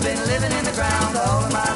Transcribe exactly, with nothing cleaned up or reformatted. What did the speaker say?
I've been living in the ground all of my